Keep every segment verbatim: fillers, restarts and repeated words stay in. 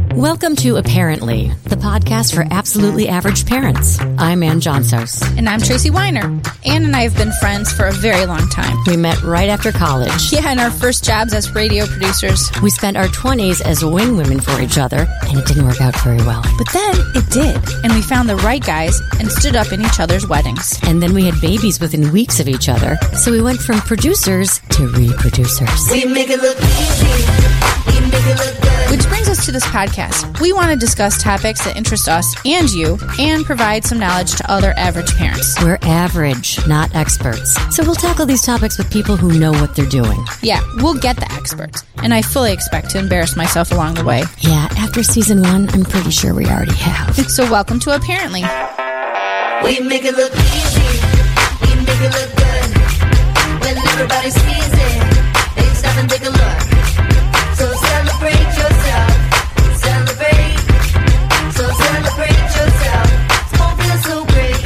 Welcome to Apparently, the podcast for absolutely average parents. I'm Ann Johnsos. And I'm Tracy Weiner. Ann and I have been friends for a very long time. We met right after college. Yeah, and our first jobs as radio producers. We spent our twenties as wing women for each other, and it didn't work out very well. But then it did, and we found the right guys and stood up in each other's weddings. And then we had babies within weeks of each other, so we went from producers to reproducers. We make it look easy. We make it look good. Which brings us to this podcast. We want to discuss topics that interest us and you, and provide some knowledge to other average parents. We're average, not experts. So we'll tackle these topics with people who know what they're doing. Yeah, we'll get the experts. And I fully expect to embarrass myself along the way. Yeah, after season one, I'm pretty sure we already have. So welcome to Apparently. We make it look easy. We make it look good. When everybody sees it, they stop and take a look. So celebrate yourself. Celebrate. So celebrate yourself. It won't feel so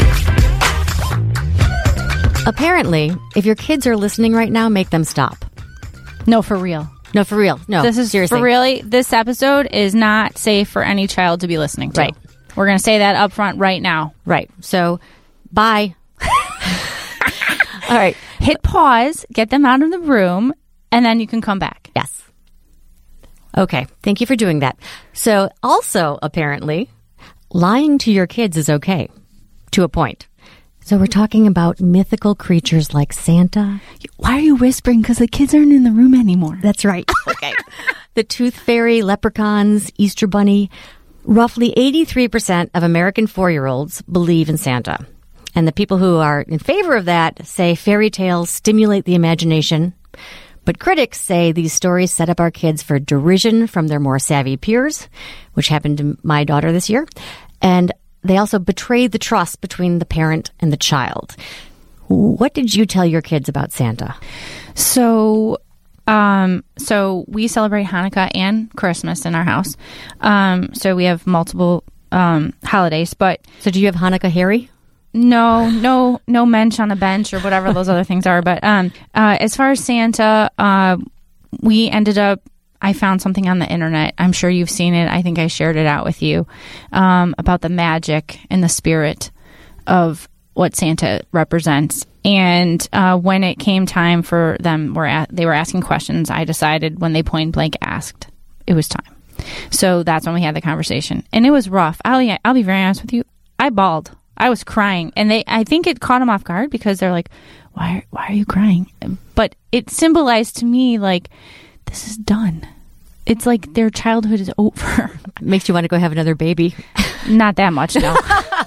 great. Apparently, if your kids are listening right now, make them stop. No, for real. No, for real. No, This is seriously. for really. This episode is not safe for any child to be listening to. Right. We're going to say that up front right now. Right. So, bye. All right. Hit pause, get them out of the room, and then you can come back. Yes. Okay. Thank you for doing that. So, also, apparently, lying to your kids is okay, to a point. So, we're talking about mythical creatures like Santa. Why are you whispering? Because the kids aren't in the room anymore. That's right. Okay. The Tooth Fairy, leprechauns, Easter Bunny. Roughly eighty-three percent of American four-year-olds believe in Santa. And the people who are in favor of that say fairy tales stimulate the imagination. But critics say these stories set up our kids for derision from their more savvy peers, which happened to my daughter this year. And they also betray the trust between the parent and the child. What did you tell your kids about Santa? So, um, so we celebrate Hanukkah and Christmas in our house. Um, so we have multiple um, holidays, but So do you have Hanukkah Harry? No, no, no mensch on a bench or whatever those other things are. But um, uh, as far as Santa, uh, we ended up, I found something on the internet. I'm sure you've seen it. I think I shared it out with you um, about the magic and the spirit of what Santa represents. And uh, when it came time for them, were at, they were asking questions, I decided when they point blank asked, it was time. So that's when we had the conversation. And it was rough. I'll, I'll be very honest with you. I bawled. I was crying, and they, I think it caught them off guard because they're like, why, why are you crying? But it symbolized to me, like, this is done. It's like their childhood is over. Makes you want to go have another baby. Not that much, no.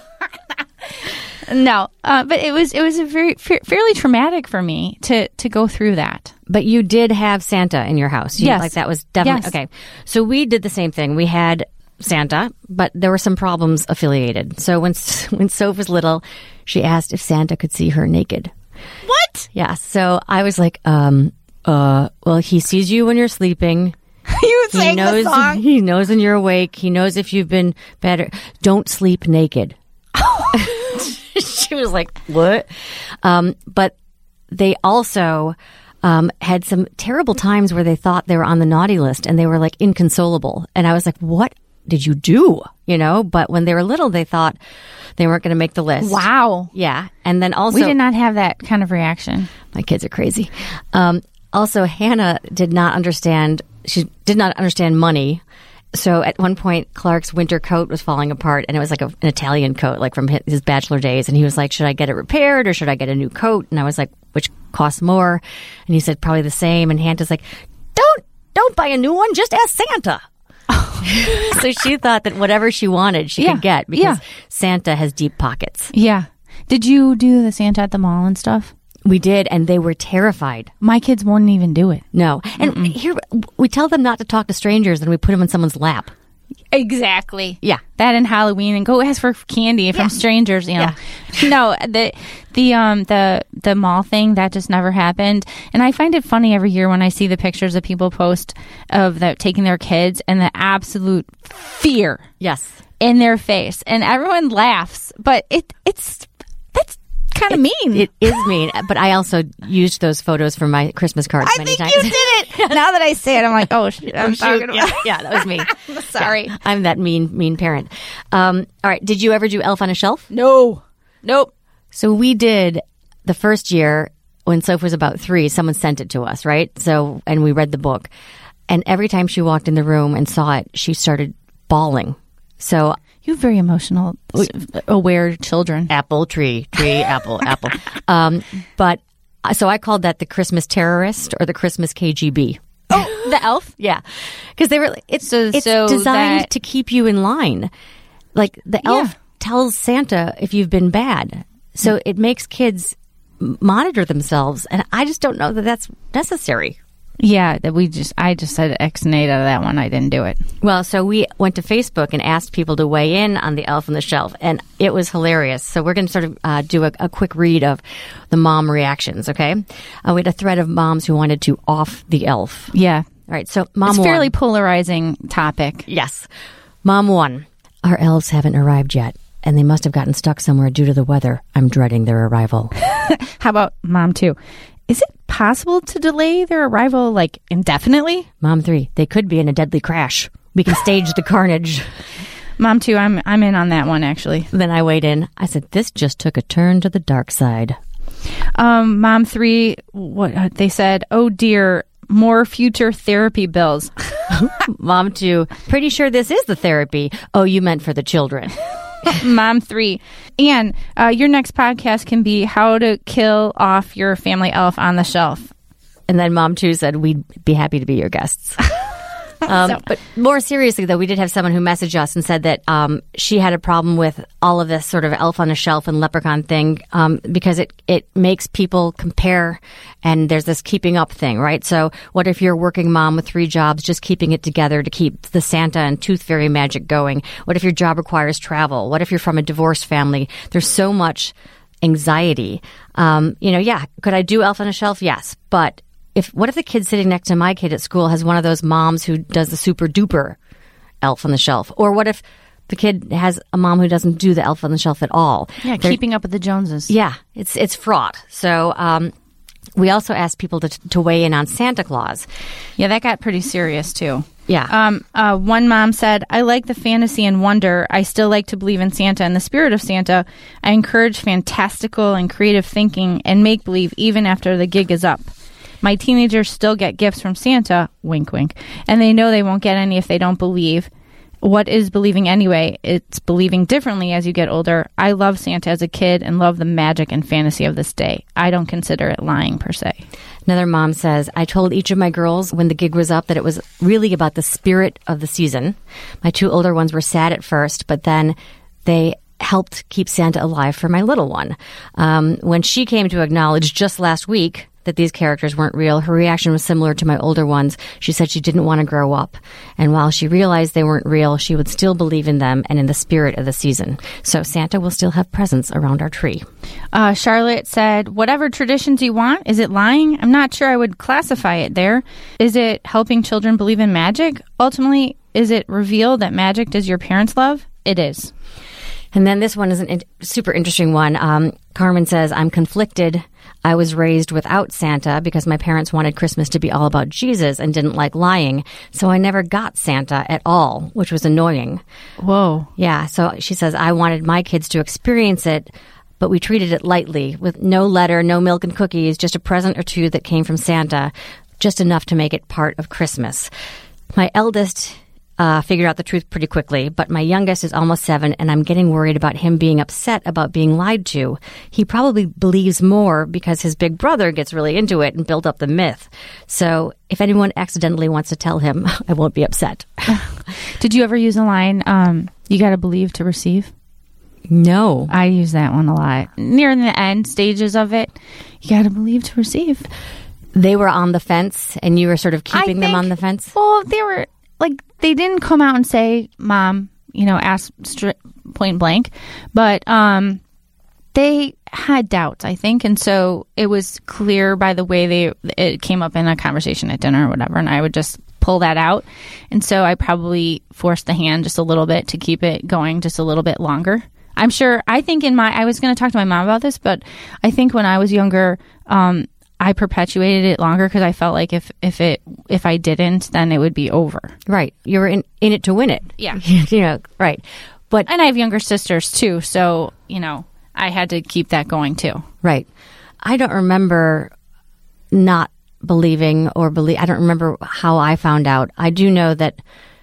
No, uh, but it was, it was a very, fa- fairly traumatic for me to, to go through that. But you did have Santa in your house. You, Yes. Like that was definitely, Yes. okay. So we did the same thing. We had Santa, but there were some problems affiliated. So when when Soph was little, she asked if Santa could see her naked. What? Yeah. So I was like, um, uh, well, he sees you when you're sleeping. You He sang knows. the song? He knows when you're awake. He knows if you've been better. Don't sleep naked. She was like, what? Um, but they also um, had some terrible times where they thought they were on the naughty list and they were like inconsolable. And I was like, what did you do? You know, but when they were little, they thought they weren't going to make the list. Wow. Yeah. And then also, We did not have that kind of reaction. my kids are crazy. Um, also, Hannah did not understand, she did not understand money. So at one point, Clark's winter coat was falling apart, and it was like a, an Italian coat, like from his bachelor days. And he was like, should I get it repaired or should I get a new coat? And I was like, which costs more? And he said, probably the same. And Hannah's like, don't, don't buy a new one. Just ask Santa. So she thought that whatever she wanted, she Yeah. could get because Yeah. Santa has deep pockets. Yeah. Did you do the Santa at the mall and stuff? We did, and they were terrified. My kids wouldn't even do it. No. And Mm-mm. here, we tell them not to talk to strangers, and we put them in someone's lap. Exactly. Yeah. That and Halloween, and go ask for candy from Yeah. strangers, you know. Yeah. No, the the um the the mall thing, that just never happened. And I find it funny every year when I see the pictures that people post of the, taking their kids and the absolute fear Yes. in their face. And everyone laughs, but it it's that's kind of mean. It is mean, but I also used those photos for my Christmas cards I many think times. you did it. Now that I say it, I'm like, oh, shit, I'm Shoot. talking about. Yeah, yeah, that was me. Sorry. Yeah, I'm that mean, mean parent. Um, all right. Did you ever do Elf on a Shelf? No. Nope. So we did the first year when Soph was about three. Someone sent it to us, right? So, and we read the book. And every time she walked in the room and saw it, she started bawling. So You have very emotional, s- aware children. apple, tree, tree, apple, apple. Um, but so I called that the Christmas terrorist or the Christmas K G B. Oh, the elf? Yeah, because they were. It's So- it's so designed that- to keep you in line. Like the elf Yeah. tells Santa if you've been bad, so it makes kids m- monitor themselves, and I just don't know that that's necessary. Yeah, that we just, I just said X and eight out of that one. I didn't do it. Well, so we went to Facebook and asked people to weigh in on the Elf on the Shelf, and it was hilarious. So we're going to sort of uh, do a, a quick read of the mom reactions, okay? Uh, we had a thread of moms who wanted to off the elf. Yeah. All right, so mom It's a one. fairly polarizing topic. Yes. Mom one. Our elves haven't arrived yet, and they must have gotten stuck somewhere due to the weather. I'm dreading their arrival. How about mom two? Is it possible to delay their arrival like indefinitely? Mom three. They could be in a deadly crash. We can stage the carnage. Mom two, I'm I'm in on that one actually. Then I weighed in. I said, this just took a turn to the dark side. Um, mom three, what uh, they said? Oh dear, more future therapy bills. Mom two. Pretty sure this is the therapy. Oh, you meant for the children. Mom three, and uh, your next podcast can be how to kill off your family elf on the shelf. And then Mom two said, we'd be happy to be your guests. Um, So- but more seriously, though, we did have someone who messaged us and said that um, she had a problem with all of this sort of elf on a shelf and leprechaun thing um, because it, it makes people compare, and there's this keeping up thing, right? So what if you're a working mom with three jobs, just keeping it together to keep the Santa and Tooth Fairy magic going? What if your job requires travel? What if you're from a divorced family? There's so much anxiety. Um, you know, yeah, could I do elf on a shelf? Yes, but If what if the kid sitting next to my kid at school has one of those moms who does the super duper elf on the shelf? Or what if the kid has a mom who doesn't do the elf on the shelf at all? Yeah, They're- keeping up with the Joneses. Yeah, it's it's fraught. So um, we also asked people to to weigh in on Santa Claus. Yeah, that got pretty serious too. Yeah. Um, uh, one mom said, I like the fantasy and wonder. I still like to believe in Santa and the spirit of Santa. I encourage fantastical and creative thinking and make believe even after the gig is up. My teenagers still get gifts from Santa, wink, wink, and they know they won't get any if they don't believe. What is believing anyway? It's believing differently as you get older. I love Santa as a kid and love the magic and fantasy of this day. I don't consider it lying per se. Another mom says, I told each of my girls when the gig was up that it was really about the spirit of the season. My two older ones were sad at first, but then they helped keep Santa alive for my little one. Um, when she came to acknowledge just last week that these characters weren't real, her reaction was similar to my older ones. She said she didn't want to grow up. And while she realized they weren't real, she would still believe in them and in the spirit of the season. So Santa will still have presents around our tree. Uh, Charlotte said, whatever traditions you want, is it lying? I'm not sure I would classify it there. Is it helping children believe in magic? Ultimately, is it revealed that magic does your parents love? It is. And then this one is a in- super interesting one. Um, Carmen says, I'm conflicted. I was raised without Santa because my parents wanted Christmas to be all about Jesus and didn't like lying. So I never got Santa at all, which was annoying. Whoa. Yeah. So she says, I wanted my kids to experience it, but we treated it lightly with no letter, no milk and cookies, just a present or two that came from Santa, just enough to make it part of Christmas. My eldest Uh, figured out the truth pretty quickly, but my youngest is almost seven, and I'm getting worried about him being upset about being lied to. He probably believes more because his big brother gets really into it and built up the myth. So if anyone accidentally wants to tell him, I won't be upset. Did you ever use a line, um, you got to believe to receive? No. I use that one a lot. Near the end stages of it, you got to believe to receive. They were on the fence, and you were sort of keeping I them think- on the fence? Well, they were like, they didn't come out and say, Mom, you know, ask stri- point blank, but um, they had doubts, I think. And so it was clear by the way they, it came up in a conversation at dinner or whatever. And I would just pull that out. And so I probably forced the hand just a little bit to keep it going just a little bit longer. I'm sure, I think in my, I was going to talk to my mom about this, but I think when I was younger, um, I perpetuated it longer because I felt like if, if it, if I didn't, then it would be over. Right. You were in, in it to win it. Yeah. You know, right. But, and I have younger sisters too. So, you know, I had to keep that going too. Right. I don't remember not believing or believe. I don't remember how I found out. I do know that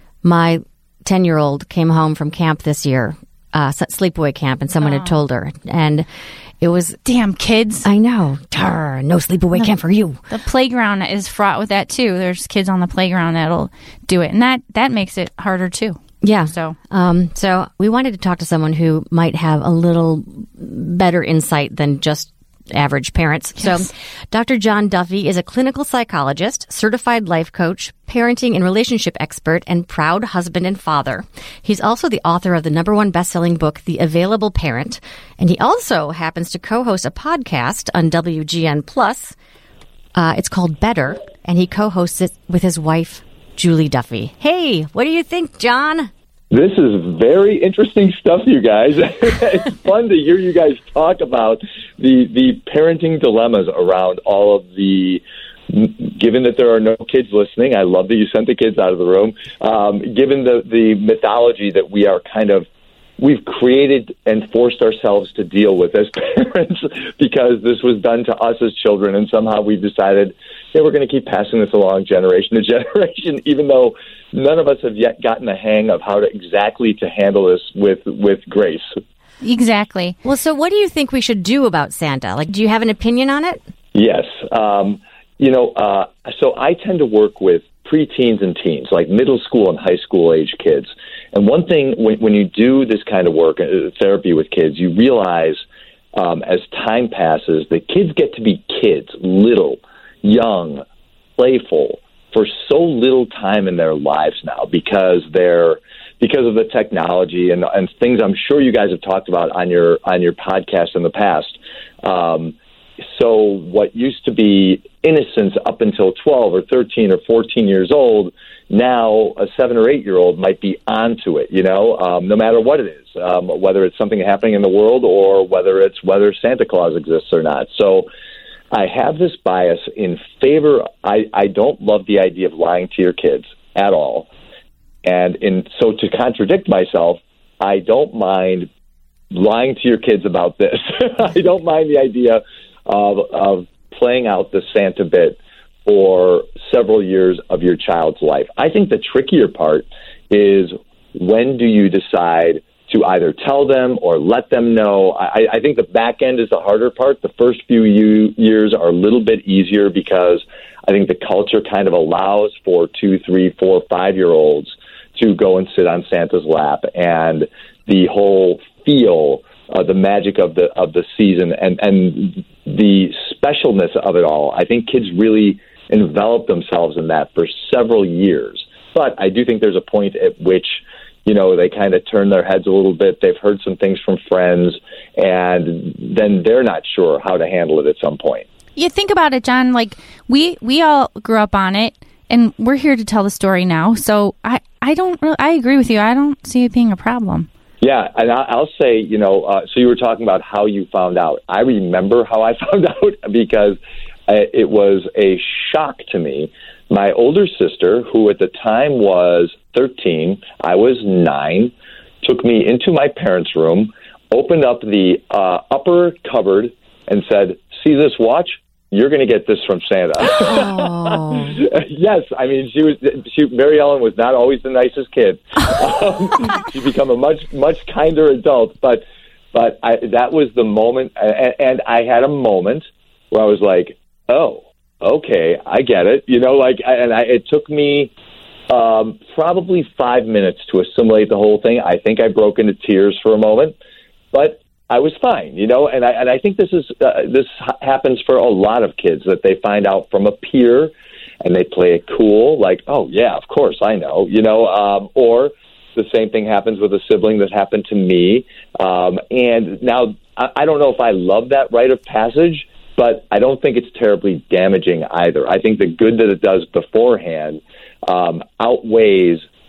my ten-year-old came home from camp this year, uh, sleepaway camp, and someone Oh. had told her. And it was, Damn kids. I know, Tar, no sleepaway camp for you. The playground is fraught with that too. There's kids on the playground that'll do it. And that, that makes it harder too. Yeah. So, Um, so we wanted to talk to someone who might have a little better insight than just average parents. Yes. So Doctor John Duffy is a clinical psychologist, certified life coach, parenting and relationship expert, and proud husband and father. He's also the author of the number one best-selling book, The Available Parent, and he also happens to co-host a podcast on W G N Plus. Uh, it's called Better, and he co-hosts it with his wife, Julie Duffy. Hey, what do you think, John? This is very interesting stuff, you guys. It's fun to hear you guys talk about the the parenting dilemmas around all of the, given that there are no kids listening, I love that you sent the kids out of the room, um, given the, the mythology that we are kind of, we've created and forced ourselves to deal with as parents because this was done to us as children, and somehow we've decided, yeah, we're going to keep passing this along generation to generation, even though none of us have yet gotten the hang of how to exactly to handle this with with grace. exactly. Well, so what do you think we should do about Santa? Like, do you have an opinion on it? Yes. Um, you know, uh, so I tend to work with preteens and teens, like middle school and high school age kids. And one thing, when, when you do this kind of work, uh, therapy with kids, you realize um, as time passes that kids get to be kids, little, young, playful, for so little time in their lives now because they're because of the technology and, and things I'm sure you guys have talked about on your on your podcast in the past. Um, so what used to be innocence up until twelve or thirteen or fourteen years old, now a seven or eight year old might be onto it, you know, um, no matter what it is, um, whether it's something happening in the world or whether it's whether Santa Claus exists or not. So I have this bias in favor. I, I don't love the idea of lying to your kids at all. And in so to contradict myself, I don't mind lying to your kids about this. I don't mind the idea of, of playing out the Santa bit for several years of your child's life. I think the trickier part is when do you decide to either tell them or let them know. I, I think the back end is the harder part. The first few u- years are a little bit easier because I think the culture kind of allows for two, three, four, five-year-olds to go and sit on Santa's lap, and the whole feel, uh, the magic of the of the season, and, and the specialness of it all. I think kids really envelop themselves in that for several years. But I do think there's a point at which, you know, they kind of turn their heads a little bit. They've heard some things from friends, and then they're not sure how to handle it at some point. You think about it, John, like we, we all grew up on it, and we're here to tell the story now. So I, I don't really, I agree with you. I don't see it being a problem. Yeah, and I'll say, you know, uh, so you were talking about how you found out. I remember how I found out because it was a shock to me. My older sister, who at the time was thirteen, I was nine, took me into my parents' room, opened up the uh, upper cupboard, and said, "See this watch? You're going to get this from Santa." Oh. Yes, I mean, she was. She, Mary Ellen was not always the nicest kid. Um, she's become a much, much kinder adult. But, but I, that was the moment, and, and I had a moment where I was like, "Oh, okay, I get it." You know, like, and I, it took me um, probably five minutes to assimilate the whole thing. I think I broke into tears for a moment, but I was fine, you know, and I and I think this is uh, this ha- happens for a lot of kids, that they find out from a peer and they play it cool, like, "Oh yeah, of course I know," you know, um, or the same thing happens with a sibling that happened to me. Um, and now I, I don't know if I love that rite of passage, but I don't think it's terribly damaging either. I think the good that it does beforehand um, outweighs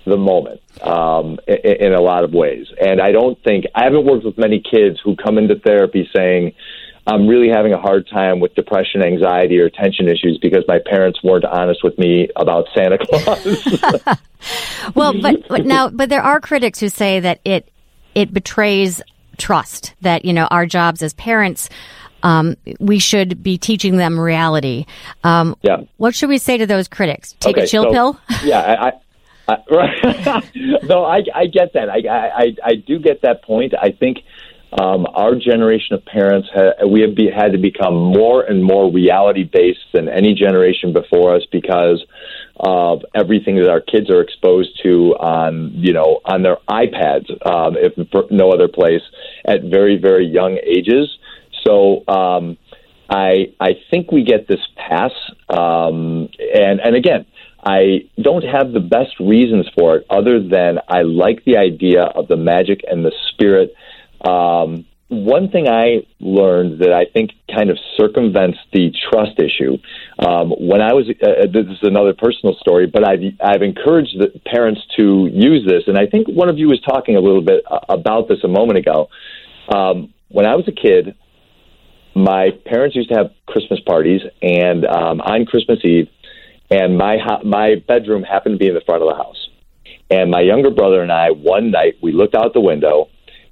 the moment um, in, in a lot of ways. And I don't think, I haven't worked with many kids who come into therapy saying, I'm really having a hard time with depression, anxiety, or attention issues because my parents weren't honest with me about Santa Claus. Well, but, but now, but there are critics who say that it it betrays trust, that, you know, our jobs as parents, um, we should be teaching them reality. Um, yeah. What should we say to those critics? Take okay, a chill so, pill? Yeah, I, I, I right. No, I, I get that. I, I, I do get that point. I think um, our generation of parents, ha- we have be, had to become more and more reality-based than any generation before us because of everything that our kids are exposed to on, you know, on their iPads, um, if for no other place, at very, very young ages. So um, I I think we get this pass, um, and and again, I don't have the best reasons for it, other than I like the idea of the magic and the spirit. Um, one thing I learned that I think kind of circumvents the trust issue. Um, when I was, uh, this is another personal story, but I've, I've encouraged the parents to use this. And I think one of you was talking a little bit about this a moment ago. Um, when I was a kid, my parents used to have Christmas parties, and um, on Christmas Eve, and my ho- my bedroom happened to be in the front of the house. And my younger brother and I, one night, we looked out the window.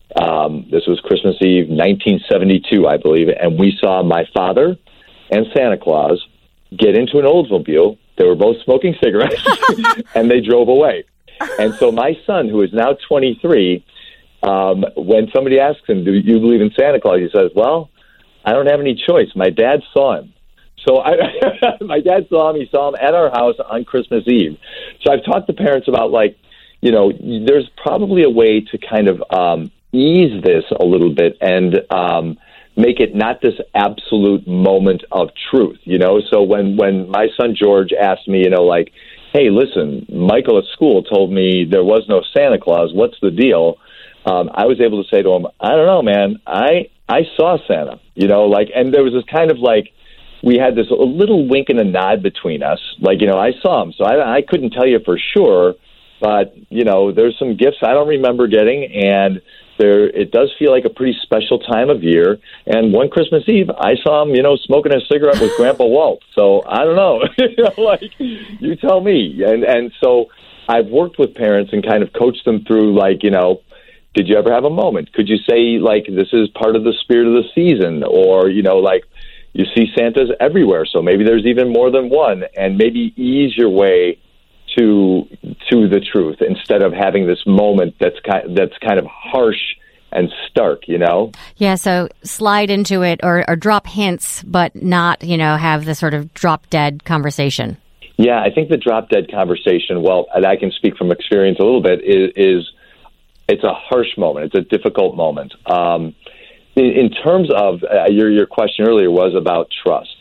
Um, this was Christmas Eve, nineteen seventy-two, I believe, and we saw my father and Santa Claus get into an Oldsmobile. They were both smoking cigarettes, and they drove away. And so my son, who is now twenty-three, um, when somebody asks him, do you believe in Santa Claus? He says, well, I don't have any choice. My dad saw him. So I, my dad saw him. He saw him at our house on Christmas Eve. So I've talked to parents about, like, you know, there's probably a way to kind of um, ease this a little bit and um, make it not this absolute moment of truth, you know? So when, when my son George asked me, you know, like, hey, listen, Michael at school told me there was no Santa Claus. What's the deal? Um, I was able to say to him, I don't know, man. I I saw Santa, you know, like, and there was this kind of like, we had this a little wink and a nod between us. Like, you know, I saw him, so I, I couldn't tell you for sure, but, you know, there's some gifts I don't remember getting, and there it does feel like a pretty special time of year. And one Christmas Eve, I saw him, you know, smoking a cigarette with Grandpa Walt. So I don't know, you know, like, you tell me. And and so I've worked with parents and kind of coached them through, like, you know, did you ever have a moment? Could you say, like, this is part of the spirit of the season? Or, you know, like, you see Santas everywhere, so maybe there's even more than one, and maybe ease your way to to the truth instead of having this moment that's kind that's kind of harsh and stark, you know? Yeah, so slide into it or, or drop hints, but not, you know, have the sort of drop-dead conversation. Yeah, I think the drop-dead conversation, well, and I can speak from experience a little bit, is, is it's a harsh moment. It's a difficult moment. Um, in, in terms of, uh, your, your question earlier was about trust.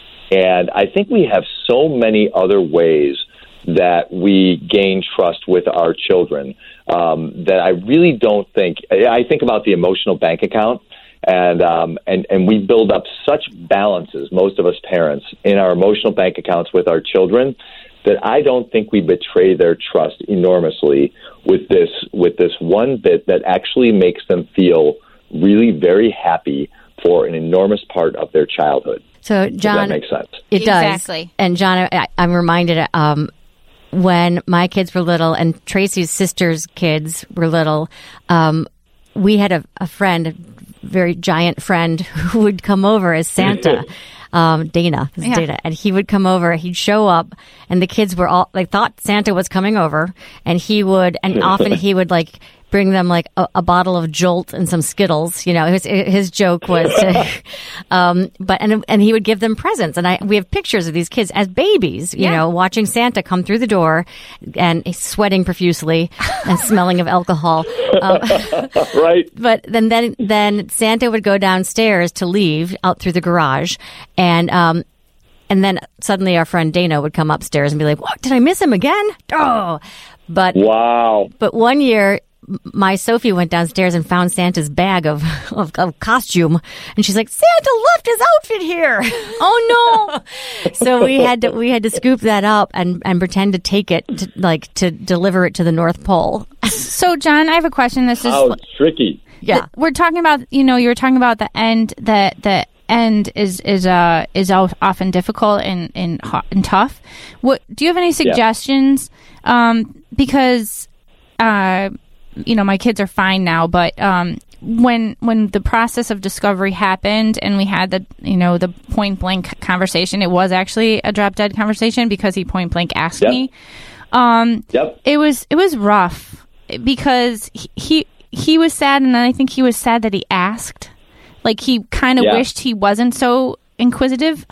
And I think we have so many other ways that we gain trust with our children um, that I really don't think, I think about the emotional bank account, and, um, and, and we build up such balances, most of us parents, in our emotional bank accounts with our children, that I don't think we betray their trust enormously with this, with this one bit that actually makes them feel really very happy for an enormous part of their childhood. So, John, does that make sense? It does. Exactly. And John, I, I'm reminded um, when my kids were little and Tracy's sister's kids were little, um, we had a, a friend, a very giant friend, who would come over as Santa. Um, Dana, this is Yeah. Dana, and he would come over. He'd show up, and the kids were all like thought Santa was coming over, and he would, and often he would like bring them like a, a bottle of Jolt and some Skittles. You know, his his joke was, to, um, but and and he would give them presents, and I we have pictures of these kids as babies, you Yeah. know, watching Santa come through the door, and sweating profusely and smelling of alcohol. Um, Right? But then, then, then Santa would go downstairs to leave out through the garage, and um, and then suddenly our friend Dana would come upstairs and be like, "What? Did I miss him again?" Oh, but Wow. but one year my Sophie went downstairs and found Santa's bag of, of, of costume, and she's like, Santa left his outfit here. Oh no! So we had to we had to scoop that up and, and pretend to take it, to, like to deliver it to the North Pole. So, John, I have a question. This is How tricky. Yeah, th- we're talking about. You know, you were talking about the end. That the end is is uh is often difficult and and, hot and tough. What do you have any suggestions? Yeah. Um, because uh. you know, my kids are fine now, but um, when when the process of discovery happened and we had the, you know, the point blank conversation, it was actually a drop dead conversation because he point blank asked yep. me. Um, yep. It was it was rough because he, he he was sad, and I think he was sad that he asked. Like he kind of yeah. wished he wasn't so inquisitive,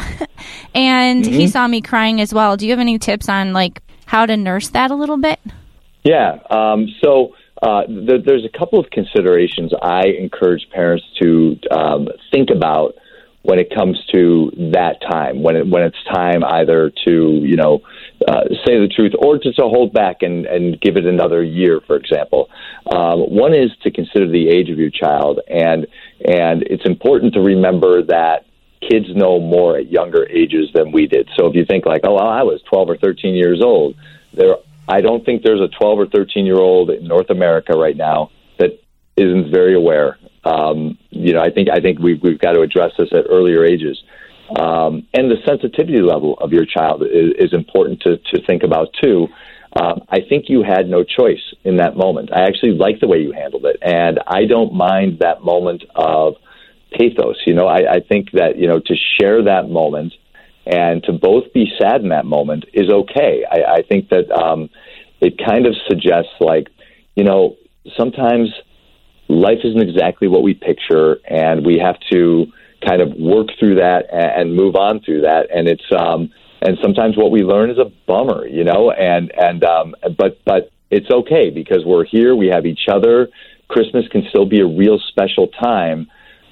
and mm-hmm. he saw me crying as well. Do you have any tips on like how to nurse that a little bit? Yeah. Um, so. Uh, th- there's a couple of considerations I encourage parents to um, think about when it comes to that time, when it, when it's time either to, you know, uh, say the truth or to, to hold back and, and give it another year, for example. Um, one is to consider the age of your child, and and it's important to remember that kids know more at younger ages than we did. So if you think like, oh, well, I was twelve or thirteen years old, there I don't think there's a twelve or thirteen-year-old in North America right now that isn't very aware. Um, you know, I think I think we've, we've got to address this at earlier ages. Um, and the sensitivity level of your child is, is important to, to think about, too. Um, I think you had no choice in that moment. I actually like the way you handled it, and I don't mind that moment of pathos. You know, I, I think that, you know, to share that moment and to both be sad in that moment is okay. I, I think that um, it kind of suggests, like, you know, sometimes life isn't exactly what we picture, and we have to kind of work through that and, and move on through that. And it's um, and sometimes what we learn is a bummer, you know. And and um, but but it's okay because we're here. We have each other. Christmas can still be a real special time.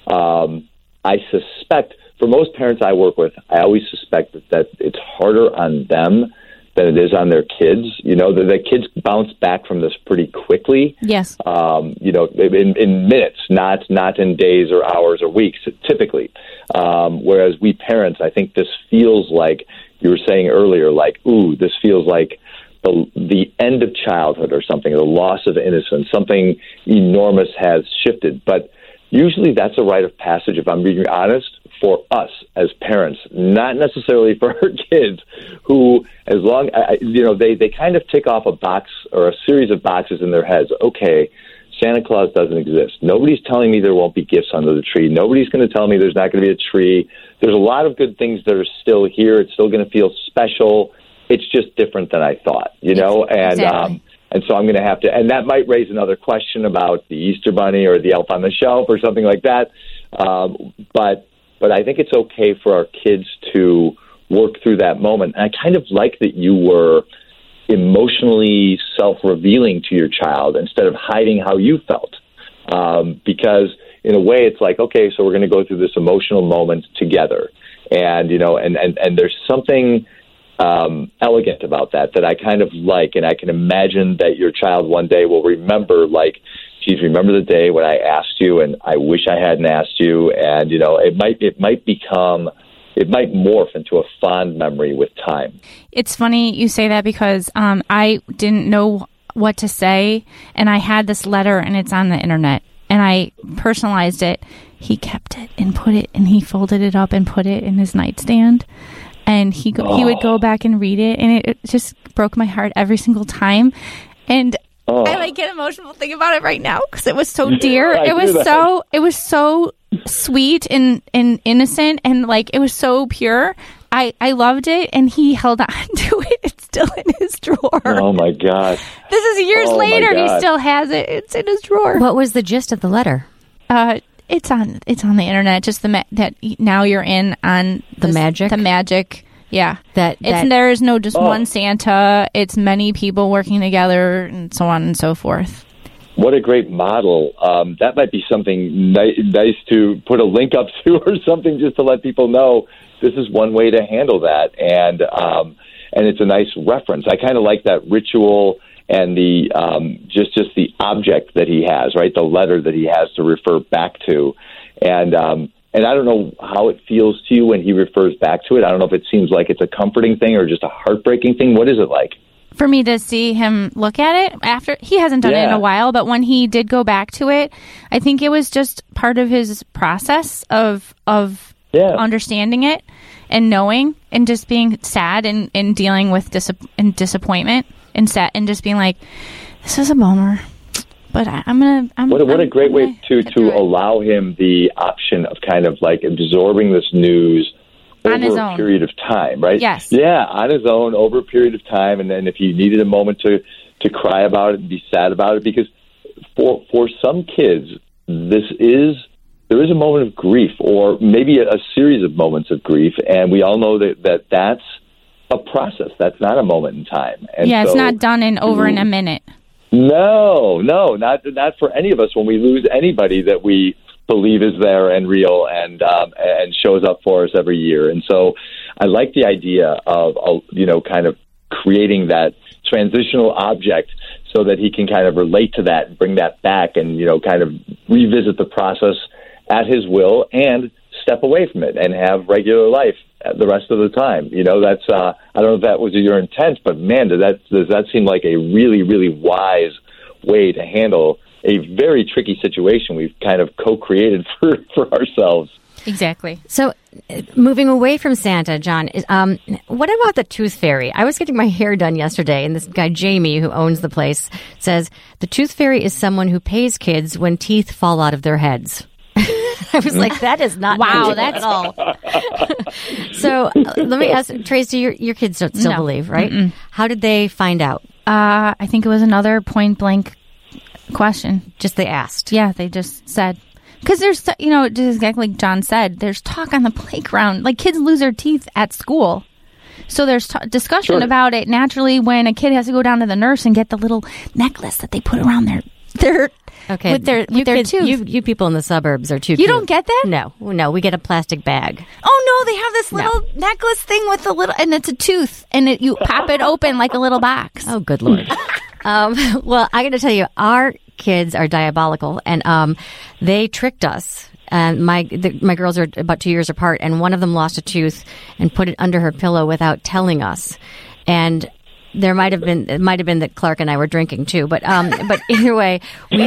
Um, I suspect. For most parents I work with, I always suspect that, that it's harder on them than it is on their kids. You know, the, the kids bounce back from this pretty quickly. Yes. Um, you know, in, in minutes, not not in days or hours or weeks, typically. Um, whereas we parents, I think this feels like, you were saying earlier, like, ooh, this feels like the, the end of childhood or something, the loss of innocence, something enormous has shifted. But usually that's a rite of passage, if I'm being honest, for us as parents, not necessarily for our kids, who, as long, you know, they, they kind of tick off a box or a series of boxes in their heads. Okay, Santa Claus doesn't exist. Nobody's telling me there won't be gifts under the tree. Nobody's going to tell me there's not going to be a tree. There's a lot of good things that are still here. It's still going to feel special. It's just different than I thought, you know? And, exactly. um, and so I'm going to have to, and that might raise another question about the Easter Bunny or the Elf on the Shelf or something like that. Um, but, But I think it's okay for our kids to work through that moment. And I kind of like that you were emotionally self-revealing to your child instead of hiding how you felt. Um, because in a way it's like, okay, so we're going to go through this emotional moment together. And, you know, and, and, and there's something um, elegant about that that I kind of like. And I can imagine that your child one day will remember, like, geez, remember the day when I asked you, and I wish I hadn't asked you. And, you know, it might it might become, it might morph into a fond memory with time. It's funny you say that because um, I didn't know what to say, and I had this letter, and it's on the internet, and I personalized it. He kept it and put it, and he folded it up and put it in his nightstand. And he go, oh. he would go back and read it, and it, it just broke my heart every single time. And Oh. I like get emotional thinking about it right now because it was so dear. I it was that. so it was so sweet and, and innocent, and like it was so pure. I, I loved it, and he held on to it. It's still in his drawer. Oh my God! This is years oh later, and he still has it. It's in his drawer. What was the gist of the letter? Uh, it's on it's on the internet. Just the ma- that now you're in on the this, magic. The magic. Yeah, that, it's that there is no just oh. one Santa. It's many people working together, and so on and so forth. What a great model! Um, that might be something ni- nice to put a link up to, or something, just to let people know this is one way to handle that, and um, and it's a nice reference. I kind of like that ritual and the um, just just the object that he has, right? The letter that he has to refer back to, and um, and I don't know how it feels to you when he refers back to it. I don't know if it seems like it's a comforting thing or just a heartbreaking thing. What is it like? For me to see him look at it after, he hasn't done Yeah. it in a while, but when he did go back to it, I think it was just part of his process of of Yeah. understanding it and knowing and just being sad and, and dealing with dis- and disappointment and set and just being like, this is a bummer, but I, I'm gonna. I'm, What a, what a I'm- great I'm way gonna to get through to it. allow him the option of kind of like absorbing this news On over his a own. period of time, right? Yes. Yeah, on his own over a period of time, and then if he needed a moment to to cry about it and be sad about it, because for for some kids, this is there is a moment of grief, or maybe a, a series of moments of grief, and we all know that, that that's a process. That's not a moment in time. And Yeah, it's so- not done in over in a minute. No, no, not not for any of us. When we lose anybody that we believe is there and real and um, and shows up for us every year, and so I like the idea of uh, you know kind of creating that transitional object so that he can kind of relate to that and bring that back and you know kind of revisit the process at his will and step away from it and have regular life the rest of the time. You know, that's, uh, I don't know if that was your intent, but man, does that, does that seem like a really, really wise way to handle a very tricky situation we've kind of co-created for, for ourselves. Exactly. So, uh, moving away from Santa, John, is, um, what about the Tooth Fairy? I was getting my hair done yesterday, and this guy, Jamie, who owns the place, says, the Tooth Fairy is someone who pays kids when teeth fall out of their heads. I was like, that is not Wow, magical that's at all. So, uh, let me ask, Tracy, your, your kids don't still No. believe, right? How did they find out? Uh, I think it was another point blank question. Just they asked. Yeah, they just said. Because there's, you know, just exactly like John said, there's talk on the playground. Like, kids lose their teeth at school. So there's t- discussion Sure. about it naturally when a kid has to go down to the nurse and get the little necklace that they put around their, their Okay, with their, you with their kids- tooth. You, you people in the suburbs are too. You cute. don't get that? No, no, we get a plastic bag. Oh no, they have this No. little necklace thing with the little, and it's a tooth, and it, you pop it open like a little box. Oh, good lord. um, well, I got to tell you, our kids are diabolical, and um, they tricked us. And my the, my girls are about two years apart, and one of them lost a tooth and put it under her pillow without telling us. And there might have been it might have been that Clark and I were drinking too, but um, but either way, we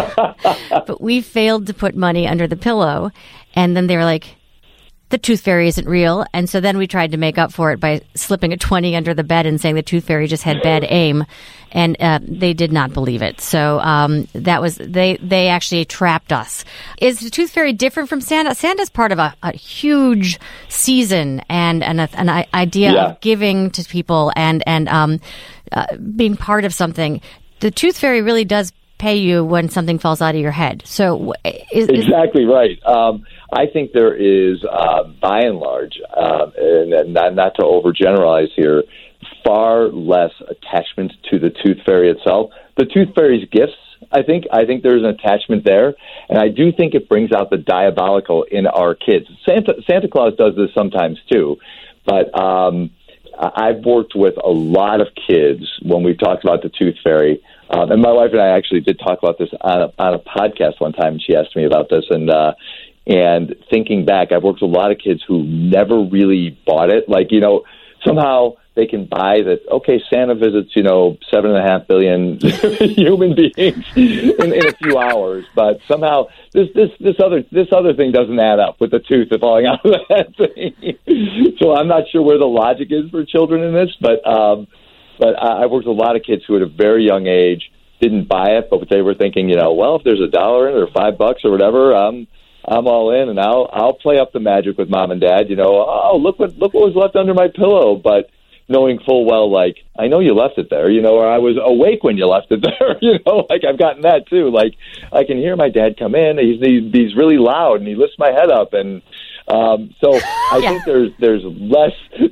but we failed to put money under the pillow, and then they were like, the Tooth Fairy isn't real. And so then we tried to make up for it by slipping a twenty under the bed and saying the Tooth Fairy just had bad aim. And uh, they did not believe it. So um, that was, they, they actually trapped us. Is the Tooth Fairy different from Santa? Santa's part of a, a huge season and, and a, an idea Yeah. of giving to people and, and um, uh, being part of something. The Tooth Fairy really does pay you when something falls out of your head. So is, is Exactly right. Um, I think there is, uh, by and large, uh, and, and not, not to overgeneralize here, far less attachment to the Tooth Fairy itself. The Tooth Fairy's gifts, I think, I think there's an attachment there, and I do think it brings out the diabolical in our kids. Santa Santa Claus does this sometimes too, but um, I've worked with a lot of kids when we've talked about the Tooth Fairy. Um, and my wife and I actually did talk about this on a, on a podcast one time. And she asked me about this, and uh, and thinking back, I've worked with a lot of kids who never really bought it. Like, you know, somehow they can buy that. Okay, Santa visits, you know, seven and a half billion human beings in, in a few hours, but somehow this this this other this other thing doesn't add up with the tooth falling out of that thing. So I'm not sure where the logic is for children in this, but. Um, But I I've worked with a lot of kids who at a very young age didn't buy it, but they were thinking, you know, well, if there's a dollar in it or five bucks or whatever, um, I'm all in, and I'll I'll play up the magic with mom and dad. You know, oh, look what look what was left under my pillow, but knowing full well, like, I know you left it there, you know, or I was awake when you left it there, you know, like I've gotten that too. Like, I can hear my dad come in, he's he's, he's really loud, and he lifts my head up, and um, so I Yeah. think there's there's less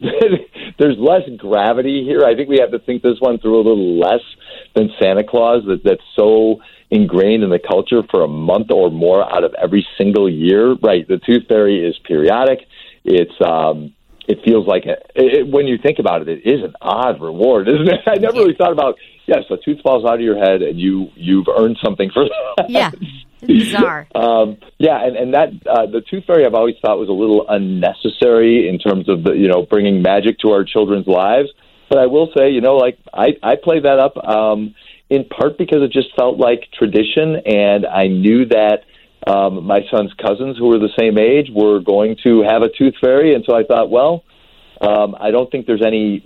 there's less gravity here. I think we have to think this one through a little less than Santa Claus, that that's so ingrained in the culture for a month or more out of every single year. Right, the Tooth Fairy is periodic. It's um, it feels like a, it, when you think about it, it is an odd reward, isn't it? I never really thought about yes, a tooth falls out of your head, and you you've earned something for that. Yeah, it's bizarre. um, yeah, and and that uh, the tooth fairy I've always thought was a little unnecessary in terms of the you know bringing magic to our children's lives. But I will say, you know, like I I play that up um, in part because it just felt like tradition, and I knew that um, my son's cousins, who were the same age, were going to have a tooth fairy, and so I thought, well, um, I don't think there's any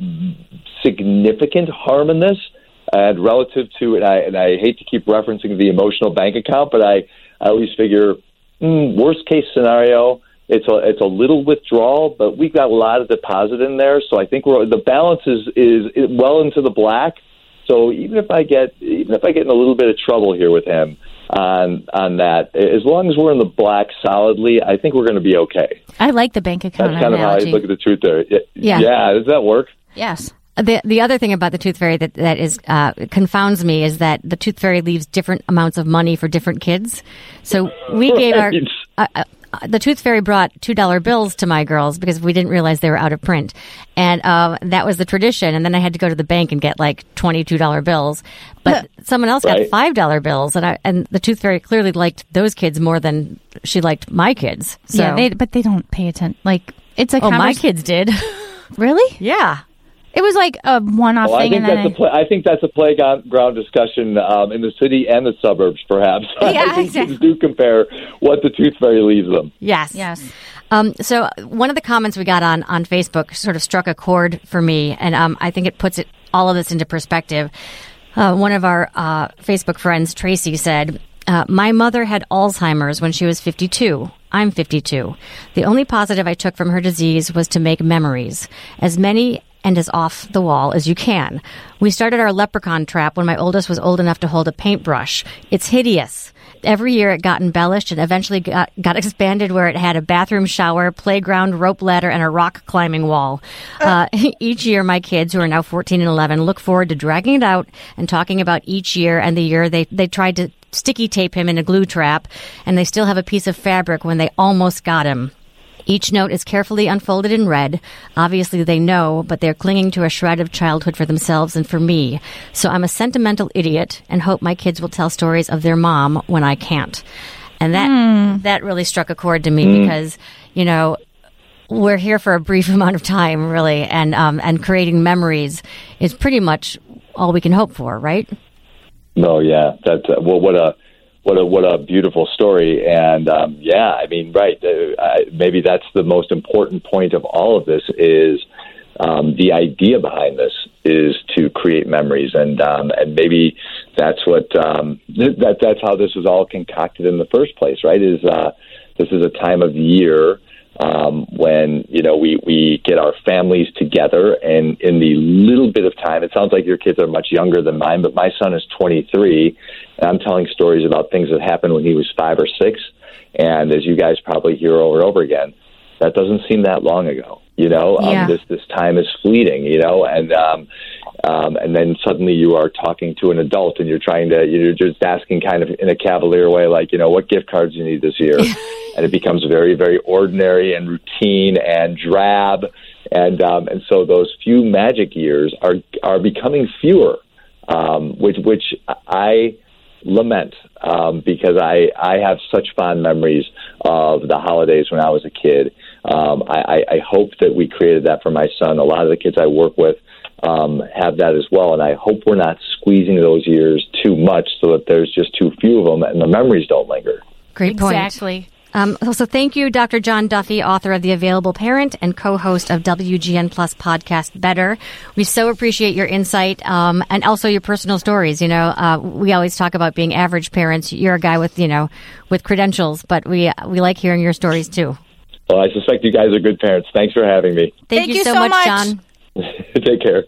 significant harm in this. And relative to, and I, and I hate to keep referencing the emotional bank account, but I, I always figure, mm, worst case scenario, it's a it's a little withdrawal, but we've got a lot of deposit in there, so I think we're the balance is is well into the black. So even if I get even if I get in a little bit of trouble here with him on on that, as long as we're in the black solidly, I think we're going to be okay. I like the bank account That's kind analogy. of how I look at the truth there. Yeah. yeah. Does that work? Yes. The the other thing about the tooth fairy that that is uh, confounds me is that the tooth fairy leaves different amounts of money for different kids. So we gave our Right. uh, uh, the tooth fairy brought two dollar bills to my girls because we didn't realize they were out of print, and uh, that was the tradition. And then I had to go to the bank and get like twenty two dollar bills, but someone else got Right. five dollar bills, and I and the tooth fairy clearly liked those kids more than she liked my kids. So Yeah, they, but they don't pay attention. Like, it's a oh, my convers- kids did. Really? Yeah. It was like a one-off Well, I thing. think and then that's a play, I think that's a playground discussion um, in the city and the suburbs, perhaps. Yeah, I think exactly. kids do compare what the tooth fairy leaves them. Yes. Yes. Um, so one of the comments we got on, on Facebook sort of struck a chord for me, and um, I think it puts it all of this into perspective. Uh, one of our uh, Facebook friends, Tracy, said, uh, my mother had Alzheimer's when she was fifty-two. I'm fifty-two. The only positive I took from her disease was to make memories, as many and as off the wall as you can. We started our leprechaun trap when my oldest was old enough to hold a paintbrush. It's hideous. Every year it got embellished and eventually got, got expanded where it had a bathroom shower, playground, rope ladder, and a rock climbing wall. Uh, each year my kids, who are now fourteen and eleven, look forward to dragging it out and talking about each year and the year they, they tried to sticky tape him in a glue trap, and they still have a piece of fabric when they almost got him. Each note is carefully unfolded in red. Obviously they know, but they're clinging to a shred of childhood for themselves and for me. So I'm a sentimental idiot and hope my kids will tell stories of their mom when I can't. And that Mm. that really struck a chord to me because, you know, we're here for a brief amount of time, really, and um, and creating memories is pretty much all we can hope for, right? No, yeah, that's uh, well, what a what a what a beautiful story, and um, yeah, I mean, right, uh, I, maybe that's the most important point of all of this is um, the idea behind this is to create memories, and um, and maybe that's what um, that that's how this was all concocted in the first place, right? Is uh, this is a time of year. Um, when, you know, we, we get our families together, and in the little bit of time, it sounds like your kids are much younger than mine, but my son is twenty-three, and I'm telling stories about things that happened when he was five or six, and as you guys probably hear over and over again, that doesn't seem that long ago, you know? Yeah. Um, this, this time is fleeting, you know, and um, um, and then suddenly you are talking to an adult, and you're trying to, you're just asking kind of in a cavalier way, like, you know, what gift cards do you need this year? And it becomes very, very ordinary and routine and drab. And um, and so those few magic years are are becoming fewer, um, which which I lament um, because I, I have such fond memories of the holidays when I was a kid. Um, I, I hope that we created that for my son. A lot of the kids I work with um, have that as well. And I hope we're not squeezing those years too much so that there's just too few of them and the memories don't linger. Great point. Exactly. Um, so thank you, Doctor John Duffy, author of The Available Parent and co-host of W G N Plus podcast Better. We so appreciate your insight um, and also your personal stories. You know, uh, we always talk about being average parents. You're a guy with, you know, with credentials, but we we like hearing your stories too. Well, I suspect you guys are good parents. Thanks for having me. Thank, Thank you, you so, so much, much. John. Take care.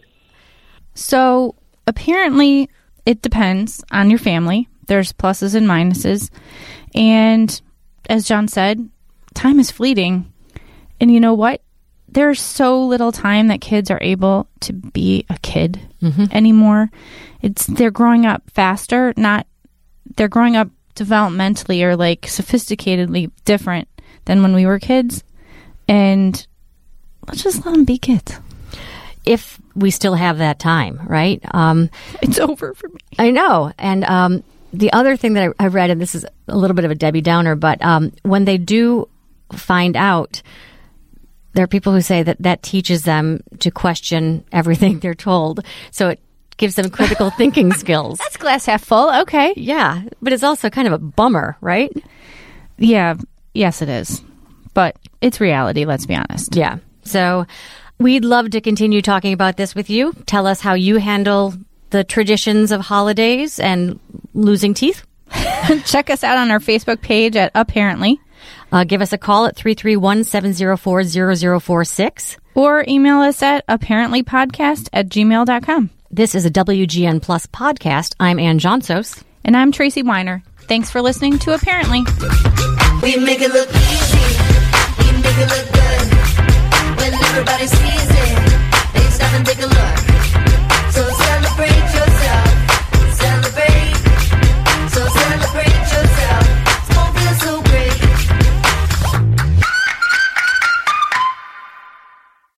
So apparently it depends on your family. There's pluses and minuses. And as John said, time is fleeting. And you know what? There's so little time that kids are able to be a kid Mm-hmm. anymore. It's they're growing up faster, not they're growing up developmentally or like sophisticatedly different than when we were kids. And let's just let them be kids. if we still have that time, right? Um, It's over for me. I know. And um, the other thing that I, I read, and this is a little bit of a Debbie Downer, but um, when they do find out, there are people who say that that teaches them to question everything they're told. So it gives them critical thinking skills. That's glass half full. Okay. Yeah, but it's also kind of a bummer, right? Yeah. Yes, it is. But it's reality, let's be honest. Yeah. So we'd love to continue talking about this with you. Tell us how you handle the traditions of holidays and losing teeth. Check us out on our Facebook page at Apparently. Uh, give us a call at three three one, seven zero four, zero zero four six. Or email us at apparentlypodcast at gmail dot com. This is a W G N Plus podcast. I'm Ann Johnsos. And I'm Tracy Weiner. Thanks for listening to Apparently. We make it look easy. We make it look good. When everybody sees it, they stop and take a look.